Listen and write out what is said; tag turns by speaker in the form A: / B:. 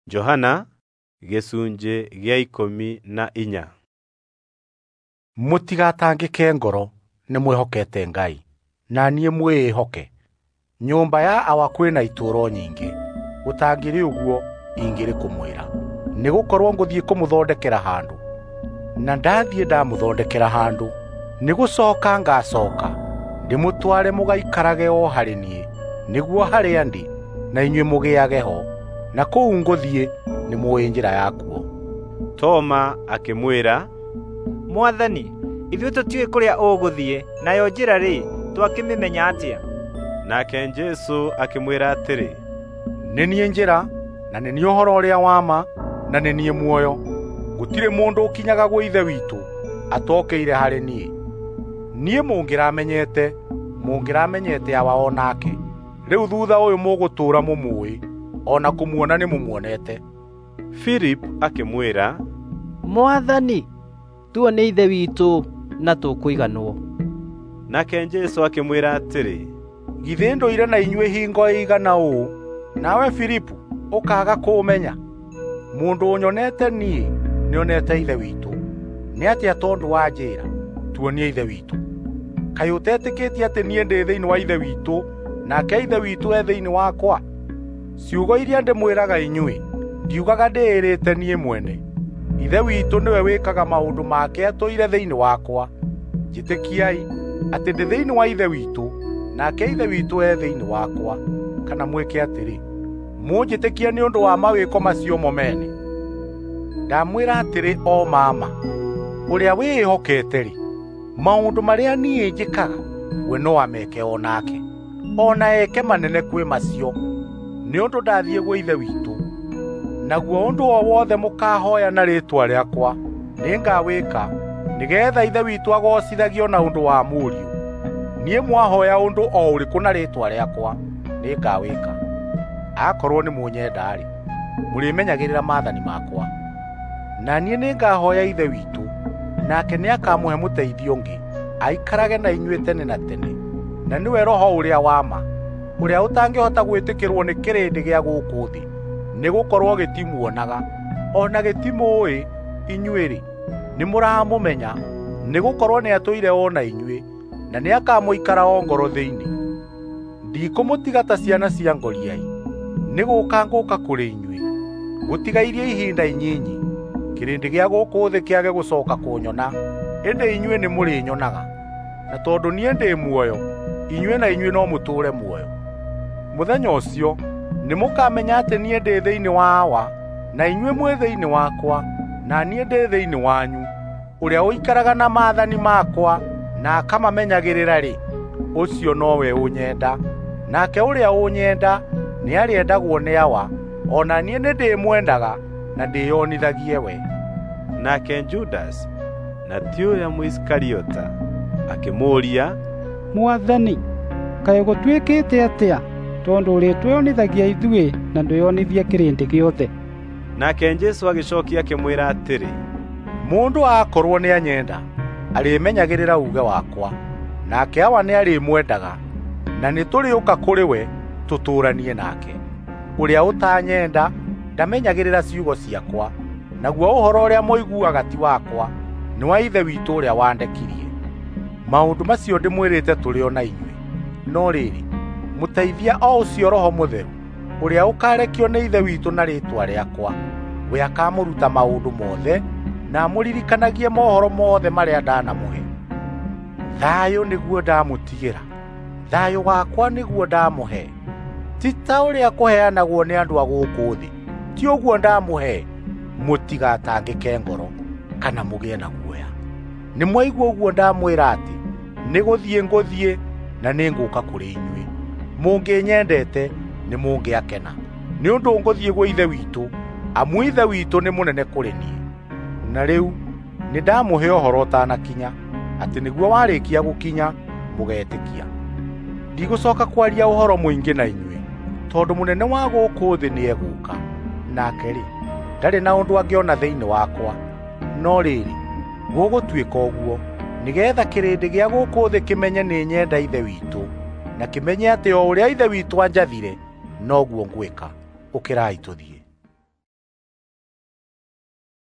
A: Johana gĩcunjĩ gĩa 14.
B: Mũtigatangĩke ngoro, nĩ mwĩhokete Ngai, na niĩ mwĩhoke. Nyũmba ya awa kwĩna itũũro nyingĩ, gũtangĩrĩ ũguo ingĩrĩ kũmwĩra. Nĩgũkorwo ngũthiĩ kũmũthondekera handũ, na ndathiĩ ndamũthondekera handũ, nĩgũcoka ngacoka ndĩmũtware mũgaikarage o harĩ niĩ, nĩguo harĩa ndĩ na inyuĩ mũgĩage ho, na kũu ngũthiĩ nĩ mũũĩ njĩra yakuo.
A: Toma akĩmwĩra,
C: Mwathani, ithuĩ tũtiũĩ kũrĩa ũgũthiĩ, nayo njĩra-rĩ, twakĩmĩmenya atĩa?
A: Nake Jesũ akĩmwĩra atĩrĩ,
B: Nĩ niĩ njĩra, na nĩ niĩ ũhoro ũrĩa wa ma, na nĩ niĩ muoyo. Gũtirĩ mũndũ ũkinyaga gwĩ Ithe witũ atookeire harĩ niĩ. Niĩ mũngĩramenyete awa o nake. Rĩu thutha ũyũ mũgũtũũra mũmũĩ, o na kũmuona nĩ mũmuonete.
A: Philip akĩmwĩra,
D: Mwathani, tuonie Ithe witũ na tũkũiganwo.
A: Nake Jesũ akĩmwĩra atĩrĩ,
B: Githĩ ndũire na inyuĩ hingo ĩigana ũũ, nawe Filipu ũkaaga kũũmenya? Mũndũ ũnyonete niĩ nĩonete Ithe witũ. Nĩ atĩa tondũ wanjĩra, tuonie Ithe witũ? Kaĩ ũtetĩkĩtie atĩ niĩ ndĩ thĩinĩ wa Ithe witũ, nake Ithe witũ e thĩinĩ wakwa? Ciugo iria ndĩmwĩraga inyuĩ, ndiugaga ndĩĩrĩte niĩ mwene. Ithe witũ nĩwe wĩkaga maũndũ make atũire thĩinĩ wakwa. Njĩtĩkiai atĩ ndĩ thĩinĩ wa Ithe witũ, nake Ithe witũ e thĩinĩ wakwa. Kana mwĩke atĩrĩ, mũnjĩtĩkie nĩ ũndũ wa mawĩko macio mo mene. Ndamwĩra atĩrĩ o mama, ũrĩa wĩhokete-rĩ, maũndũ marĩa niĩ njĩkaga, we no ameke o nake, ona eke manene kwĩ macio, nĩ ũndũ ndathiĩ gwĩ Ithe witũ. Naguo ũndũ o wothe mũkahoya na rĩĩtwa rĩakwa, nĩngawĩka, nĩgeetha Ithe witũ agocithagio na ũndũ wa Mũriũ. Niĩ mwahoya ũndũ o ũrĩkũ na rĩĩtwa rĩakwa, nĩngawĩka. Akorwo nĩ mũnyenda-rĩ, mũrĩmenyagĩrĩra maathani makwa. Na niĩ nĩngahoya Ithe witũ, nake nĩakamũhe mũteithia ũngĩ, aikarage na inyuĩ tene na tene, na nĩwe Roho ũrĩa wa ma, ũrĩa ũtangĩhota gwĩtĩkĩrwo nĩ kĩrĩndĩ gĩa gũkũ thĩ, nĩgũkorwo gĩtimuonaga, ona gĩtimũĩ. Inyuĩ-rĩ, nĩmũramũmenya, nĩgũkorwo nĩatũire o na inyuĩ, na nĩakamũikara o ngoro thĩinĩ. Ndikũmũtiga ta ciana cia ngoriai, nĩgũũka ngũũka kũrĩ inyuĩ. Gũtigairie ihinda inyinyi, kĩrĩndĩ gĩa gũkũ thĩ kĩage gũcooka kũnyona, ĩndĩ inyuĩ nĩmũrĩnyonaga. Na tondũ niĩ ndĩ muoyo, inyuĩ na inyuĩ no mũtũũre muoyo. Mũthenya ũcio nĩmũkamenya atĩ niĩ ndĩ thĩinĩ wa awa, na inyuĩ mwĩ thĩinĩ wakwa, na niĩ ndĩ thĩinĩ wanyu. Ũrĩa ũikaraga na maathani makwa na akamamenyagĩrĩra-rĩ, ũcio nowe ũnyenda. Nake ũrĩa ũnyenda nĩarĩendagwo nĩ awa, ona niĩ nĩndĩmwendaga na ndĩyonithagie we.
A: Nake Judas, na ti ũrĩa Mũisikariota, akĩmũũria,
E: Mwathani, kaĩ gũtuĩkĩte atĩa, tondũ ũrĩtwĩonithagia ithuĩ na ndwĩonithie kĩrĩndĩ gĩothe?
A: Nake Jesũ agĩcookia akĩmwĩra atĩrĩ,
B: Mũndũ akorwo nĩanyenda, arĩmenyagĩrĩra uuge wakwa, nake awa nĩarĩmwendaga, na nĩtũrĩũka kũrĩ we tũtũũranie nake. Ũrĩa ũtanyenda ndamenyagĩrĩra ciugo ciakwa, naguo ũhoro ũrĩa mũiguaga ti wakwa, nĩ wa Ithe witũ ũrĩa wandekirie. Maũndũ macio ndĩmwĩrĩte tũrĩ o na inyuĩ. No rĩrĩ, mũteithia o ũcio Roho Mũtheru, ũrĩa ũkaarekio nĩ Ithe witũ na rĩĩtwa rĩakwa, we akamũruta maũndũ mothe, na amũririkanagie mohoro mothe marĩa ndanamũhe. Thayũ nĩguo ndamũtigĩra, thayũ wakwa nĩguo ndamũhe. Ti ta ũrĩa kũheanagwo nĩ andũ a gũkũ thĩ, ti ũguo ndamũhe. Mũtigatangĩke ngoro, kana mũgĩe na guoya. Nĩmwaigua ũguo ndamwĩra atĩ, nĩgũthiĩ ngũthiĩ, na nĩngũũka kũrĩ inyuĩ. Mũngĩnyendete nĩmũngĩakena, nĩ ũndũ ngũthiĩ gwĩ Ithe witũ, amu Ithe witũ nĩ mũnene kũrĩ niĩ. Na rĩu nĩndamũhe ũhoro ũtanakinya, atĩ nĩguo warĩkia gũkinya mũgetĩkia. Ndigũcooka kwaria ũhoro mũingĩ na inyuĩ, tondũ mũnene wa gũkũ thĩ nĩegũũka. Nake-rĩ, ndarĩ na ũndũ angĩona thĩinĩ wakwa. No rĩrĩ, gũgũtuĩka ũguo, nĩgeetha kĩrĩndĩ gĩa gũkũ thĩ kĩmenye nĩ nyenda Ithe witũ, na kĩmenye atĩ o ũrĩa Ithe witũ anjathire, noguo ngwĩka. Ũkĩrai tũthiĩ.